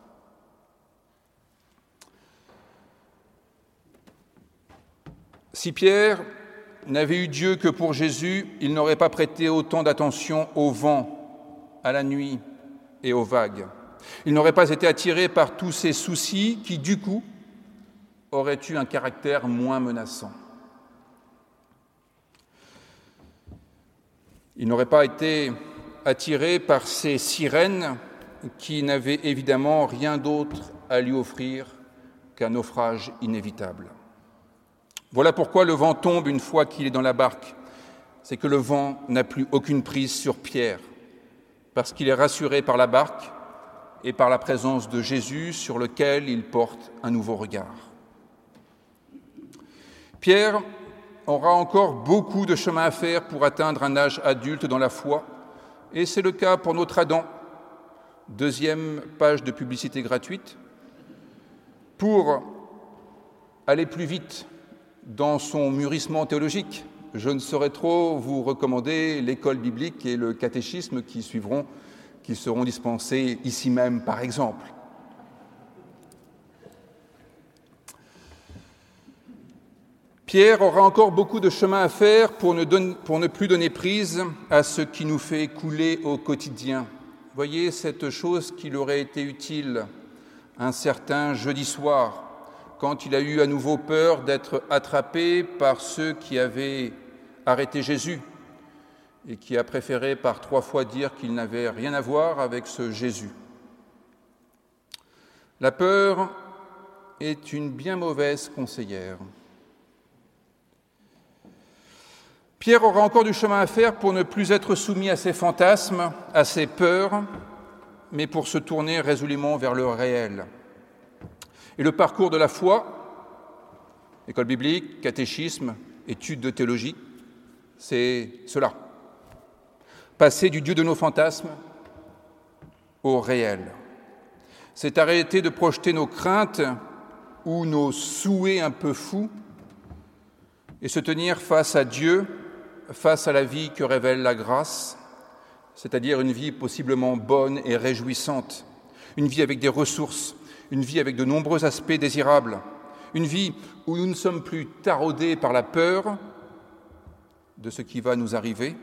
Si Pierre n'avait eu Dieu que pour Jésus, il n'aurait pas prêté autant d'attention au vent, à la nuit et aux vagues. Il n'aurait pas été attiré par tous ces soucis qui, du coup, auraient eu un caractère moins menaçant. Il n'aurait pas été attiré par ces sirènes qui n'avaient évidemment rien d'autre à lui offrir qu'un naufrage inévitable. Voilà pourquoi le vent tombe une fois qu'il est dans la barque. C'est que le vent n'a plus aucune prise sur Pierre, parce qu'il est rassuré par la barque et par la présence de Jésus sur lequel il porte un nouveau regard. Pierre aura encore beaucoup de chemin à faire pour atteindre un âge adulte dans la foi, et c'est le cas pour notre Adam. Deuxième page de publicité gratuite. Pour aller plus vite dans son mûrissement théologique, je ne saurais trop vous recommander l'école biblique et le catéchisme qui suivront, qui seront dispensés ici même, par exemple. Pierre aura encore beaucoup de chemin à faire pour ne plus donner prise à ce qui nous fait couler au quotidien. Voyez cette chose qui lui aurait été utile un certain jeudi soir, quand il a eu à nouveau peur d'être attrapé par ceux qui avaient arrêté Jésus et qui a préféré par 3 fois dire qu'il n'avait rien à voir avec ce Jésus. La peur est une bien mauvaise conseillère. Pierre aura encore du chemin à faire pour ne plus être soumis à ses fantasmes, à ses peurs, mais pour se tourner résolument vers le réel. Et le parcours de la foi, école biblique, catéchisme, études de théologie, c'est cela. Passer du Dieu de nos fantasmes au réel. C'est arrêter de projeter nos craintes ou nos souhaits un peu fous et se tenir face à Dieu, face à la vie que révèle la grâce, c'est-à-dire une vie possiblement bonne et réjouissante, une vie avec des ressources, une vie avec de nombreux aspects désirables, une vie où nous ne sommes plus taraudés par la peur de ce qui va nous arriver.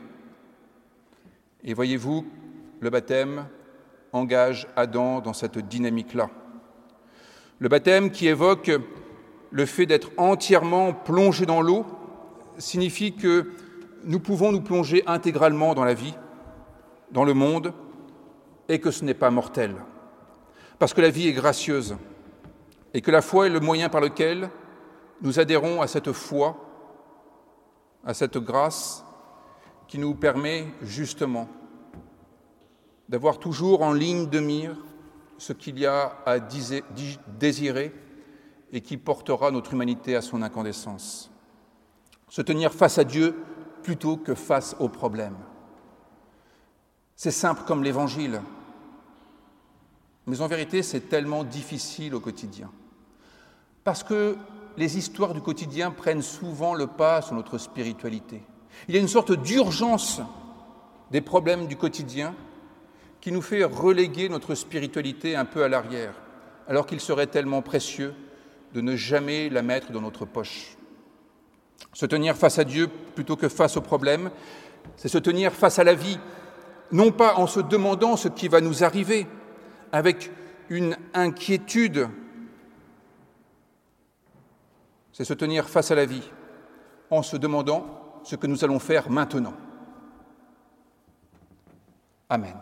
Et voyez-vous, le baptême engage Adam dans cette dynamique-là. Le baptême qui évoque le fait d'être entièrement plongé dans l'eau signifie que nous pouvons nous plonger intégralement dans la vie, dans le monde, et que ce n'est pas mortel. Parce que la vie est gracieuse, et que la foi est le moyen par lequel nous adhérons à cette foi, à cette grâce qui nous permet justement d'avoir toujours en ligne de mire ce qu'il y a à désirer et qui portera notre humanité à son incandescence. Se tenir face à Dieu plutôt que face aux problèmes. C'est simple comme l'Évangile, mais en vérité, c'est tellement difficile au quotidien. Parce que les histoires du quotidien prennent souvent le pas sur notre spiritualité. Il y a une sorte d'urgence des problèmes du quotidien qui nous fait reléguer notre spiritualité un peu à l'arrière, alors qu'il serait tellement précieux de ne jamais la mettre dans notre poche. Se tenir face à Dieu plutôt que face aux problèmes, c'est se tenir face à la vie, non pas en se demandant ce qui va nous arriver, avec une inquiétude. C'est se tenir face à la vie en se demandant ce que nous allons faire maintenant. Amen.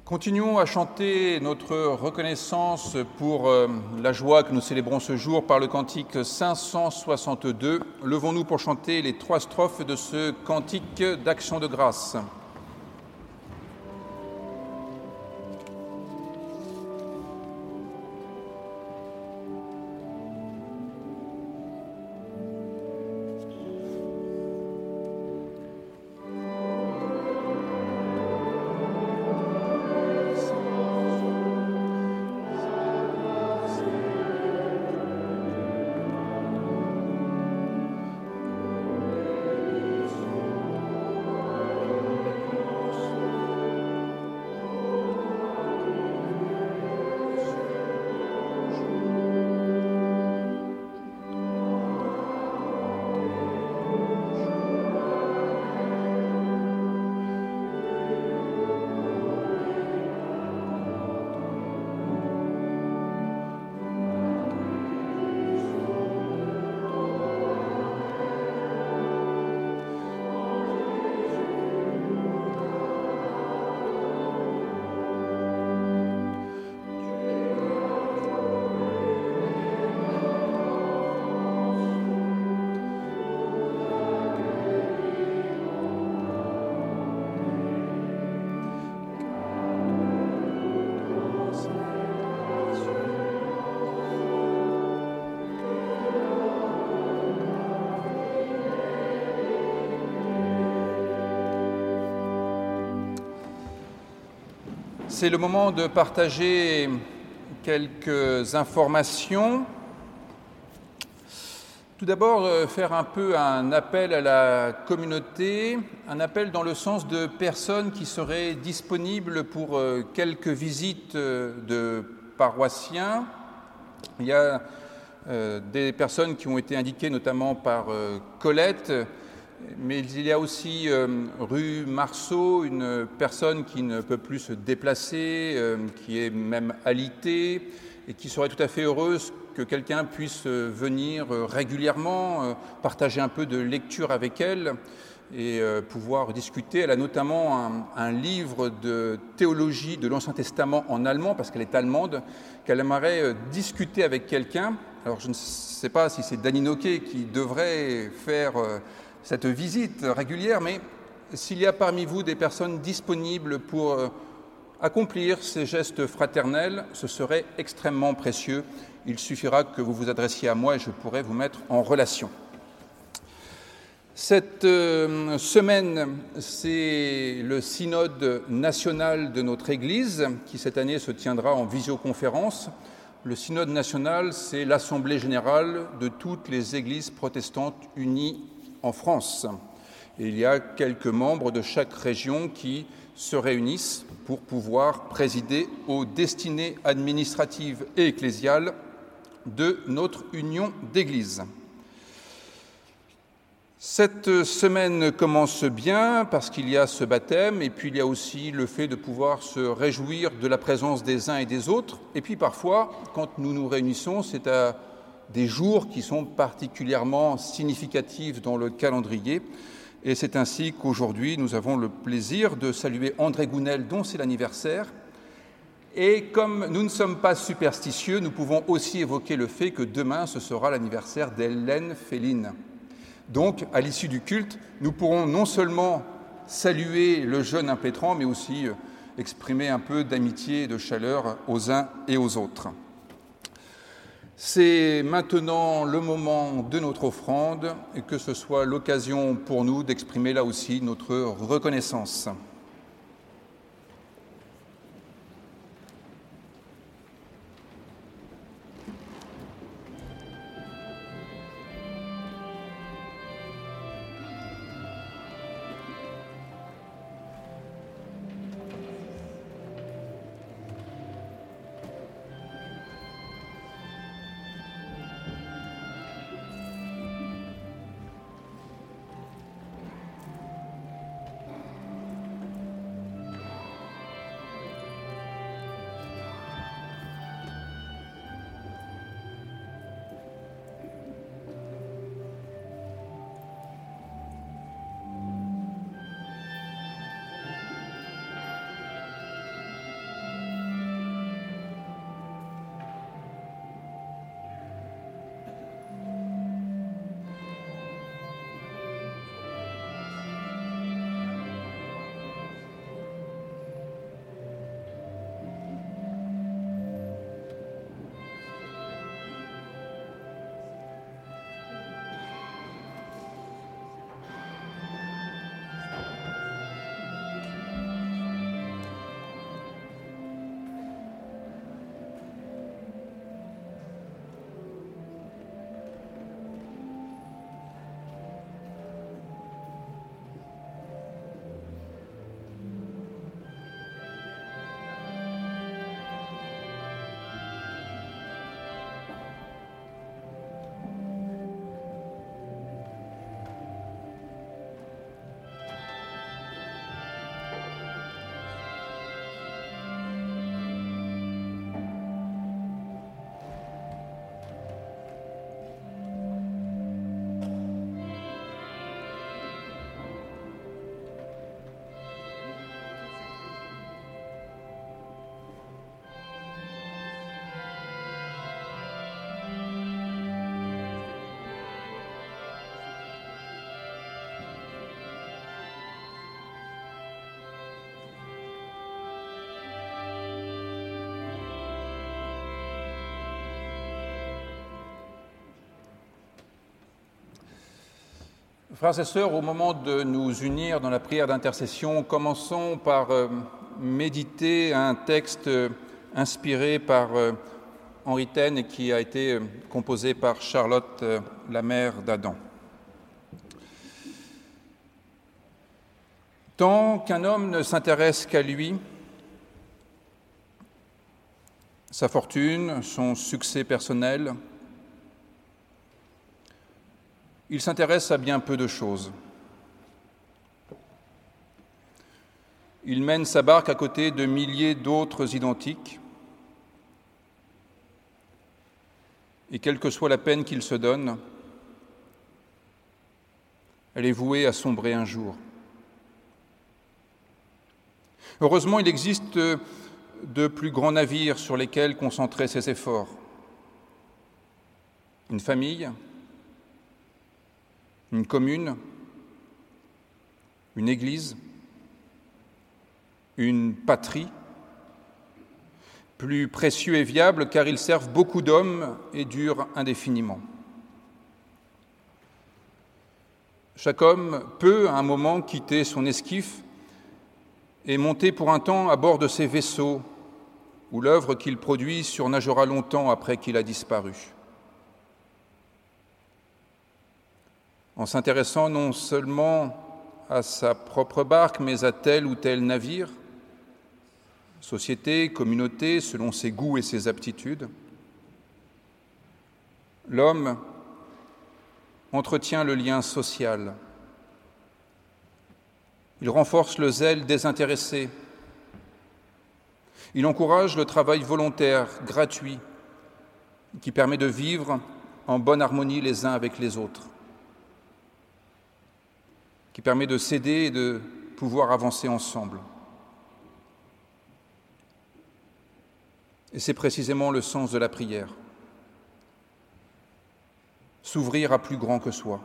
Continuons à chanter notre reconnaissance pour la joie que nous célébrons ce jour par le cantique 562. Levons-nous pour chanter les 3 strophes de ce cantique d'action de grâce. C'est le moment de partager quelques informations. Tout d'abord, faire un peu un appel à la communauté, un appel dans le sens de personnes qui seraient disponibles pour quelques visites de paroissiens. Il y a des personnes qui ont été indiquées notamment par Colette, mais il y a aussi rue Marceau, une personne qui ne peut plus se déplacer, qui est même alitée et qui serait tout à fait heureuse que quelqu'un puisse venir régulièrement, partager un peu de lecture avec elle et pouvoir discuter. Elle a notamment un livre de théologie de l'Ancien Testament en allemand, parce qu'elle est allemande, qu'elle aimerait discuter avec quelqu'un. Alors je ne sais pas si c'est Dany Noquet qui devrait faire cette visite régulière, mais s'il y a parmi vous des personnes disponibles pour accomplir ces gestes fraternels, ce serait extrêmement précieux. Il suffira que vous vous adressiez à moi et je pourrai vous mettre en relation. Cette semaine, c'est le synode national de notre Église qui cette année se tiendra en visioconférence. Le synode national, c'est l'assemblée générale de toutes les églises protestantes unies en France. Et il y a quelques membres de chaque région qui se réunissent pour pouvoir présider aux destinées administratives et ecclésiales de notre union d'églises. Cette semaine commence bien parce qu'il y a ce baptême et puis il y a aussi le fait de pouvoir se réjouir de la présence des uns et des autres. Et puis parfois, quand nous nous réunissons, c'est à des jours qui sont particulièrement significatifs dans le calendrier. Et c'est ainsi qu'aujourd'hui, nous avons le plaisir de saluer André Gounel, dont c'est l'anniversaire. Et comme nous ne sommes pas superstitieux, nous pouvons aussi évoquer le fait que demain, ce sera l'anniversaire d'Hélène Féline. Donc, à l'issue du culte, nous pourrons non seulement saluer le jeune impétrant, mais aussi exprimer un peu d'amitié et de chaleur aux uns et aux autres. C'est maintenant le moment de notre offrande et que ce soit l'occasion pour nous d'exprimer là aussi notre reconnaissance. Frères et sœurs, au moment de nous unir dans la prière d'intercession, commençons par méditer un texte inspiré par Henri Taine et qui a été composé par Charlotte, la mère d'Adam. Tant qu'un homme ne s'intéresse qu'à lui, sa fortune, son succès personnel, il s'intéresse à bien peu de choses. Il mène sa barque à côté de milliers d'autres identiques, et quelle que soit la peine qu'il se donne, elle est vouée à sombrer un jour. Heureusement, il existe de plus grands navires sur lesquels concentrer ses efforts. Une famille, une commune, une église, une patrie, plus précieux et viables car ils servent beaucoup d'hommes et durent indéfiniment. Chaque homme peut, à un moment, quitter son esquif et monter pour un temps à bord de ses vaisseaux, où l'œuvre qu'il produit surnagera longtemps après qu'il a disparu. En s'intéressant non seulement à sa propre barque, mais à tel ou tel navire, société, communauté, selon ses goûts et ses aptitudes, l'homme entretient le lien social. Il renforce le zèle désintéressé. Il encourage le travail volontaire, gratuit, qui permet de vivre en bonne harmonie les uns avec les autres, qui permet de s'aider et de pouvoir avancer ensemble. Et c'est précisément le sens de la prière. S'ouvrir à plus grand que soi.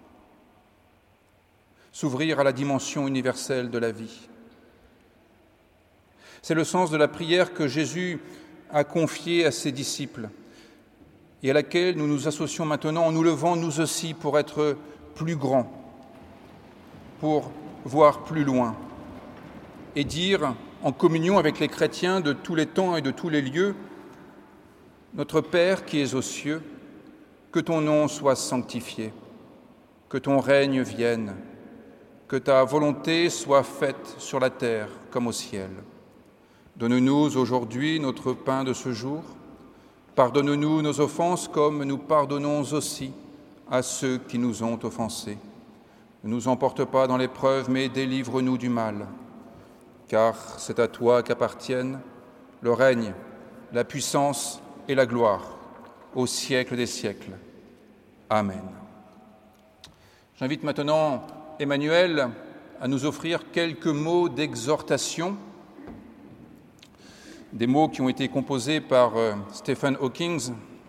S'ouvrir à la dimension universelle de la vie. C'est le sens de la prière que Jésus a confiée à ses disciples et à laquelle nous nous associons maintenant en nous levant nous aussi pour être plus grands, pour voir plus loin et dire, en communion avec les chrétiens de tous les temps et de tous les lieux, « Notre Père qui es aux cieux, que ton nom soit sanctifié, que ton règne vienne, que ta volonté soit faite sur la terre comme au ciel. Donne-nous aujourd'hui notre pain de ce jour. Pardonne-nous nos offenses comme nous pardonnons aussi à ceux qui nous ont offensés. Ne nous emporte pas dans l'épreuve, mais délivre-nous du mal. Car c'est à toi qu'appartiennent le règne, la puissance et la gloire, au siècle des siècles. Amen. J'invite maintenant Emmanuel à nous offrir quelques mots d'exhortation, des mots qui ont été composés par Stephen Hawking.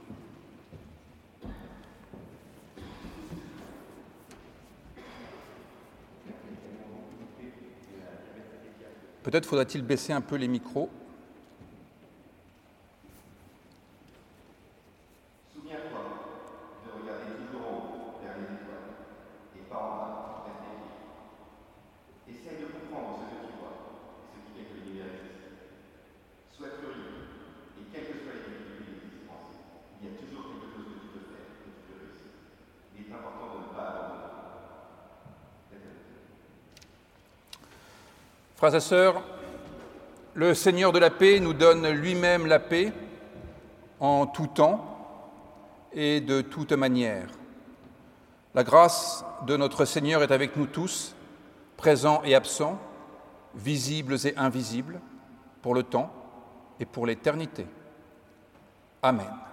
Peut-être faudra-t-il baisser un peu les micros. Souviens-toi de regarder toujours en haut vers les étoiles et pas en bas vers tes pieds. Essaye de comprendre ce que tu vois et ce qui fait que l'univers existe. Sois curieux et quelles que soient les difficultés d'existence, il y a toujours quelque chose que tu peux faire, que tu peux réussir. Il est important de ne pas abandonner. Frères et sœurs, le Seigneur de la paix nous donne lui-même la paix en tout temps et de toute manière. La grâce de notre Seigneur est avec nous tous, présents et absents, visibles et invisibles, pour le temps et pour l'éternité. Amen.